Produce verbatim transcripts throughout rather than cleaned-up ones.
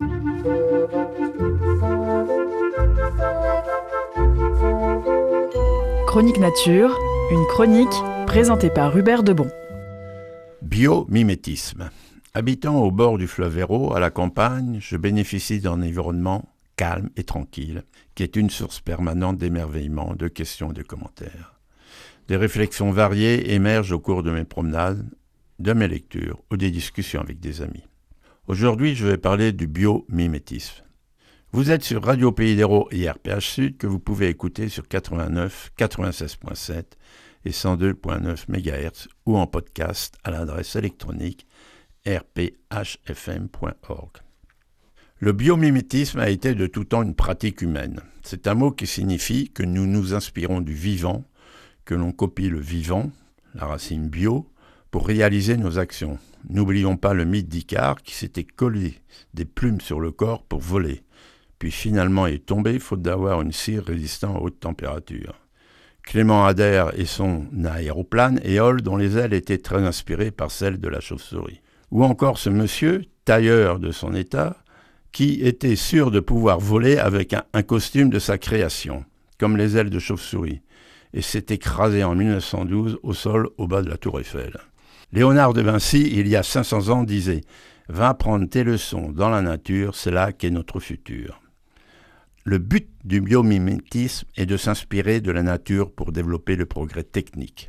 Chronique Nature, une chronique présentée par Hubert Debon. Biomimétisme. Habitant au bord du fleuve Hérault, à la campagne, je bénéficie d'un environnement calme et tranquille, qui est une source permanente d'émerveillement, de questions et de commentaires. Des réflexions variées émergent au cours de mes promenades, de mes lectures ou des discussions avec des amis. Aujourd'hui, je vais parler du biomimétisme. Vous êtes sur Radio Pays d'Hérault et R P H Sud que vous pouvez écouter sur quatre-vingt-neuf, quatre-vingt-seize virgule sept et cent deux virgule neuf mégahertz ou en podcast à l'adresse électronique r p h f m point org. Le biomimétisme a été de tout temps une pratique humaine. C'est un mot qui signifie que nous nous inspirons du vivant, que l'on copie le vivant, la racine bio, pour réaliser nos actions. N'oublions pas le mythe d'Icare qui s'était collé des plumes sur le corps pour voler, puis finalement est tombé faute d'avoir une cire résistant à haute température. Clément Ader et son aéroplane éole dont les ailes étaient très inspirées par celles de la chauve-souris. Ou encore ce monsieur, tailleur de son état, qui était sûr de pouvoir voler avec un, un costume de sa création, comme les ailes de chauve-souris, et s'est écrasé en mille neuf cent douze au sol au bas de la Tour Eiffel. Léonard de Vinci, il y a cinq cents ans, disait « Va prendre tes leçons dans la nature, c'est là qu'est notre futur ». Le but du biomimétisme est de s'inspirer de la nature pour développer le progrès technique.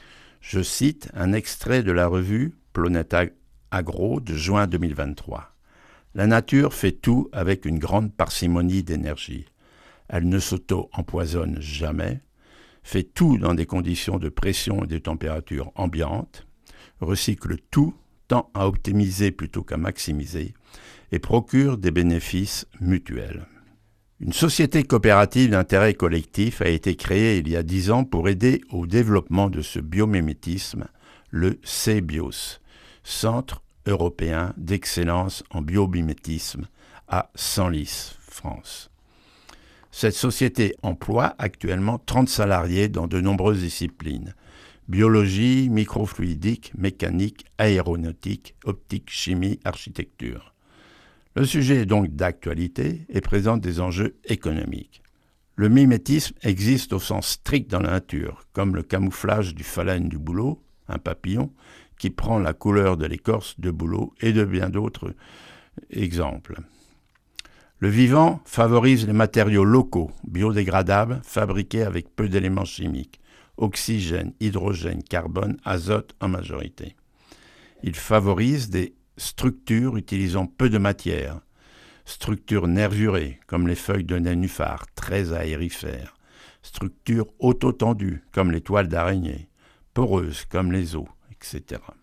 Je cite un extrait de la revue Planète Agro de juin deux mille vingt-trois. La nature fait tout avec une grande parcimonie d'énergie. Elle ne s'auto-empoisonne jamais, fait tout dans des conditions de pression et de température ambiante, recycle tout, tend à optimiser plutôt qu'à maximiser, et procure des bénéfices mutuels. Une société coopérative d'intérêt collectif a été créée il y a dix ans pour aider au développement de ce biomimétisme, le CEBIOS, Centre européen d'excellence en biomimétisme à Senlis, France. Cette société emploie actuellement trente salariés dans de nombreuses disciplines. Biologie, microfluidique, mécanique, aéronautique, optique, chimie, architecture. Le sujet est donc d'actualité et présente des enjeux économiques. Le mimétisme existe au sens strict dans la nature, comme le camouflage du phalène du bouleau, un papillon, qui prend la couleur de l'écorce de bouleau et de bien d'autres exemples. Le vivant favorise les matériaux locaux, biodégradables, fabriqués avec peu d'éléments chimiques, oxygène, hydrogène, carbone, azote en majorité. Il favorise des structures utilisant peu de matière, structures nervurées comme les feuilles de nénuphar, très aérifères, structures auto-tendues comme les toiles d'araignée, poreuses comme les os, et cetera.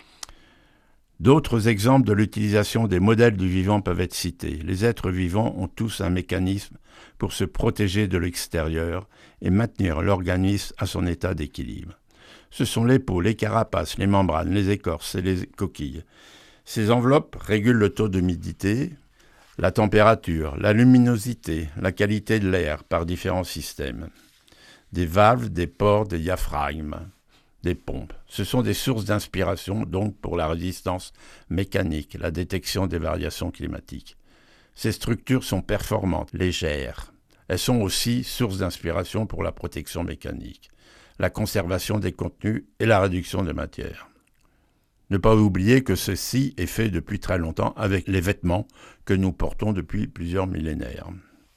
D'autres exemples de l'utilisation des modèles du vivant peuvent être cités. Les êtres vivants ont tous un mécanisme pour se protéger de l'extérieur et maintenir l'organisme à son état d'équilibre. Ce sont les peaux, les carapaces, les membranes, les écorces et les coquilles. Ces enveloppes régulent le taux d'humidité, la température, la luminosité, la qualité de l'air par différents systèmes. Des valves, des pores, des diaphragmes, des pompes. Ce sont des sources d'inspiration donc pour la résistance mécanique, la détection des variations climatiques. Ces structures sont performantes, légères. Elles sont aussi source d'inspiration pour la protection mécanique, la conservation des contenus et la réduction des matières. Ne pas oublier que ceci est fait depuis très longtemps avec les vêtements que nous portons depuis plusieurs millénaires.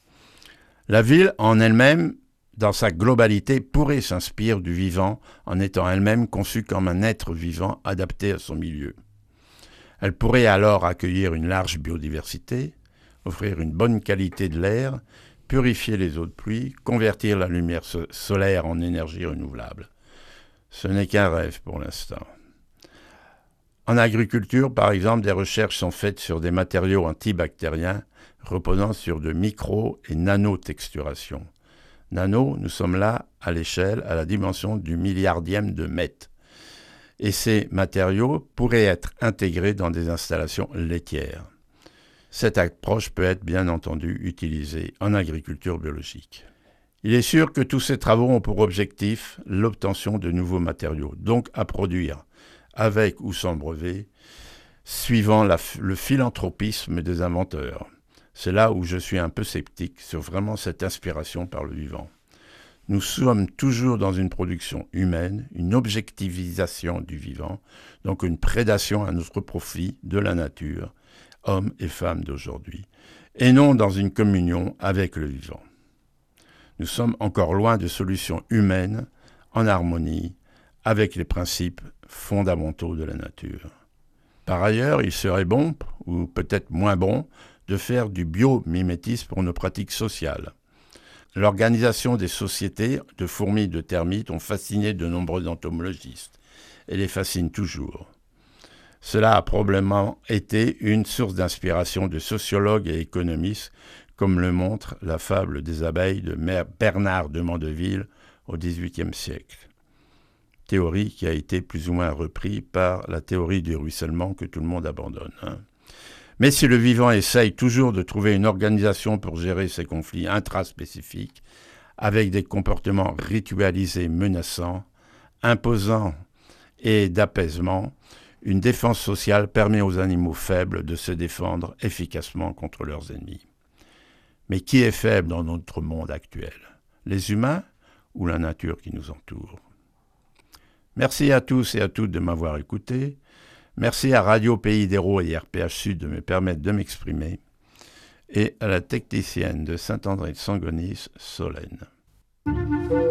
La ville en elle-même, dans sa globalité, pourrait s'inspirer du vivant en étant elle-même conçue comme un être vivant adapté à son milieu. Elle pourrait alors accueillir une large biodiversité, offrir une bonne qualité de l'air, purifier les eaux de pluie, convertir la lumière so- solaire en énergie renouvelable. Ce n'est qu'un rêve pour l'instant. En agriculture, par exemple, des recherches sont faites sur des matériaux antibactériens reposant sur de micro- et nanotexturations. Nano, nous sommes là à l'échelle, à la dimension du milliardième de mètre. Et ces matériaux pourraient être intégrés dans des installations laitières. Cette approche peut être bien entendu utilisée en agriculture biologique. Il est sûr que tous ces travaux ont pour objectif l'obtention de nouveaux matériaux, donc à produire, avec ou sans brevet, suivant la, le philanthropisme des inventeurs. C'est là où je suis un peu sceptique sur vraiment cette inspiration par le vivant. Nous sommes toujours dans une production humaine, une objectivisation du vivant, donc une prédation à notre profit de la nature, hommes et femmes d'aujourd'hui, et non dans une communion avec le vivant. Nous sommes encore loin de solutions humaines en harmonie avec les principes fondamentaux de la nature. Par ailleurs, il serait bon, ou peut-être moins bon, de faire du biomimétisme pour nos pratiques sociales. L'organisation des sociétés de fourmis et de termites ont fasciné de nombreux entomologistes et les fascine toujours. Cela a probablement été une source d'inspiration de sociologues et économistes, comme le montre la fable des abeilles de Bernard de Mandeville au dix-huitième siècle. Théorie qui a été plus ou moins reprise par la théorie du ruissellement que tout le monde abandonne. Hein. Mais si le vivant essaye toujours de trouver une organisation pour gérer ses conflits intraspécifiques, avec des comportements ritualisés menaçants, imposants et d'apaisement, une défense sociale permet aux animaux faibles de se défendre efficacement contre leurs ennemis. Mais qui est faible dans notre monde actuel ? Les humains ou la nature qui nous entoure ? Merci à tous et à toutes de m'avoir écouté. Merci à Radio Pays d'Hérault et R P H Sud de me permettre de m'exprimer. Et à la technicienne de Saint-André de Sangonis, Solène.